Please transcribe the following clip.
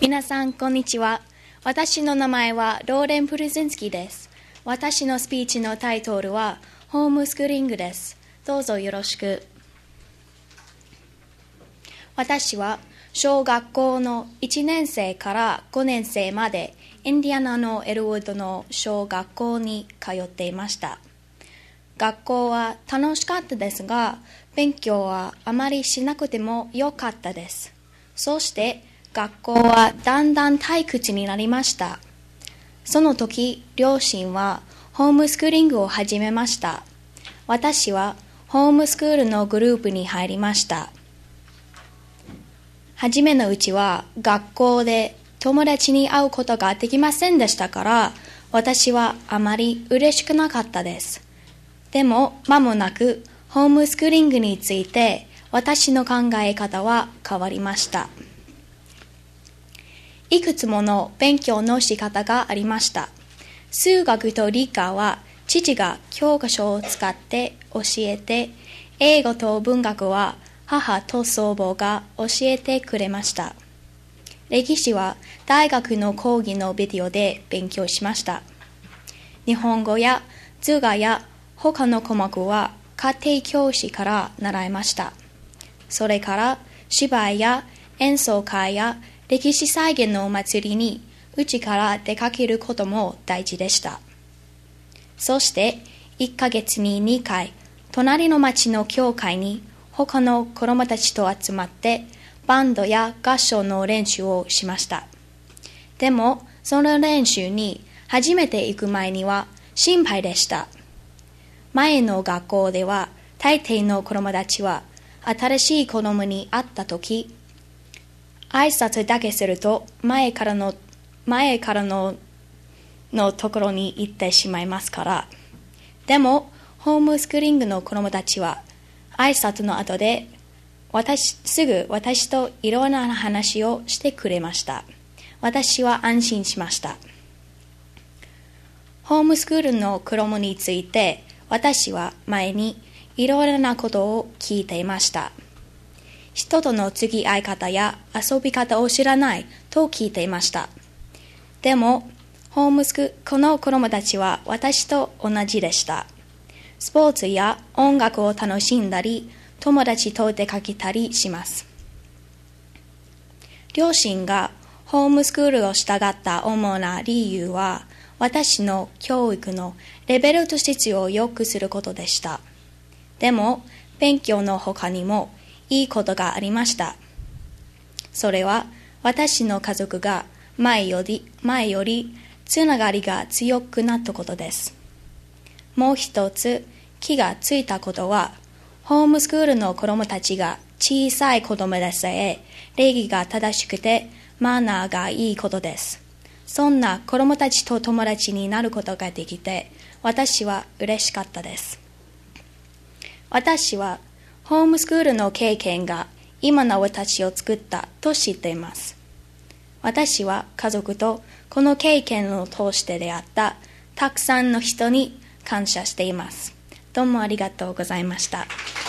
皆さん、こんにちは。私の名前はローレン・プルゼンスキーです。私のスピーチのタイトルは、ホームスクーリングです。どうぞよろしく。私は、小学校の1年生から5年生まで、インディアナのエルウッドの小学校に通っていました。学校は楽しかったですが、勉強はあまりしなくてもよかったです。そして、学校はだんだん退屈になりました。その時、両親はホームスクーリングを始めました。私はホームスクールのグループに入りました。初めのうちは学校で友達に会うことができませんでしたから、私はあまり嬉しくなかったです。でも間もなくホームスクーリングについて私の考え方は変わりました。いくつもの勉強の仕方がありました。数学と理科は父が教科書を使って教えて、英語と文学は母と祖母が教えてくれました。歴史は大学の講義のビデオで勉強しました。日本語や図画や他の科目は家庭教師から習いました。それから芝居や演奏会や歴史再現のお祭りにうちから出かけることも大事でした。そして1ヶ月に2回、隣の町の教会に他の子供たちと集まってバンドや合唱の練習をしました。でもその練習に初めて行く前には心配でした。前の学校では大抵の子供たちは新しい子供に会ったとき、挨拶だけすると前からのところに行ってしまいますから。でもホームスクーリングの子供たちは挨拶の後ですぐ私といろんな話をしてくれました。私は安心しました。ホームスクールの子供について私は前にいろいろなことを聞いていました。人との付き合い方や遊び方を知らないと聞いていました。でも、この子供たちは私と同じでした。スポーツや音楽を楽しんだり、友達と出かけたりします。両親がホームスクールを従った主な理由は、私の教育のレベルと質を良くすることでした。でも、勉強の他にも、いいことがありました。それは私の家族が前よりつながりが強くなったことです。もう一つ気がついたことは、ホームスクールの子供たちが小さい子供でさえ礼儀が正しくてマナーがいいことです。そんな子供たちと友達になることができて、私は嬉しかったです。私はホームスクールの経験が今の私を作ったと知っています。私は家族とこの経験を通して出会ったたくさんの人に感謝しています。どうもありがとうございました。